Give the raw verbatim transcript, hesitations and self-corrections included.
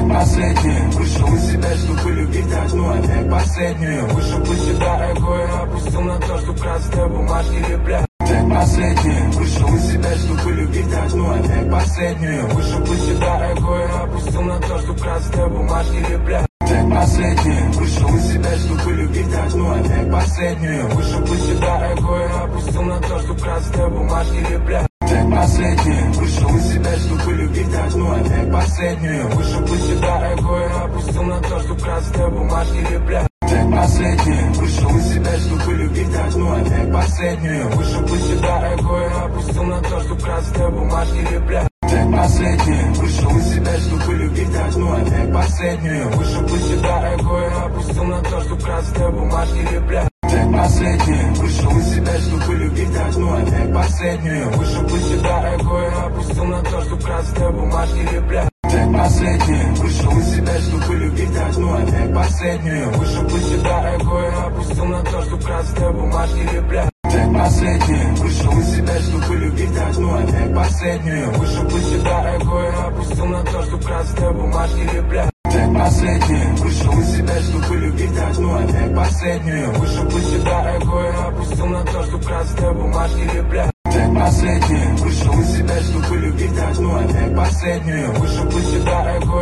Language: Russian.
последнее. Вышел из себя, чтобы любить одну, опять последнюю. Вышел из себя, эго я опустил на то, что красные бумажки лепля. Опять последнее. Вышел из себя, чтобы любить одну, опять последнюю. Вышел из себя, эго я опустил на то, что красные бумажки лепля. Опять последнее. Вышел из себя, чтобы любить одну, опять последнюю. Вышел из себя, эго я опустил на то, что красные бумажки лепля. Опять последнее. Вышел из себя, чтобы любить одну, опять последнюю. Вышел из себя, эго я опустил на то, что красные бумажки лепля. Опять последнее. Вышел из себя, чтобы любить одну, опять последнюю. Вышел из себя, эго я опустил на то, что красные бумажки лепля. Опять последнее. Вышел из себя, чтобы любить одну, опять последнюю. Вышел из себя, эго я опустил на то, что красные бумажки лепля. Опять последнее. Вышел из себя, чтобы любить одну, опять последнюю. Вышел из себя, эго я опустил на то, что красные бумажки лепля. Опять последнее. Вышел из себя, чтобы любить одну, опять последнюю. Вышел из себя, эго я опустил на то, что красные бумажки лепля. Опять последнее. Вышел из себя, чтобы любить одну, опять последнюю. Вышел из себя, эго я опустил на то, что красные бумажки лепля. Опять последнее. Вышел из себя, чтобы любить одну, опять последнюю. Вышел из себя, эго я опустил на то, что красные бумажки лепля. Опять последнее. Вышел из себя, чтобы любить одну, опять последнюю. Вышел из себя, эго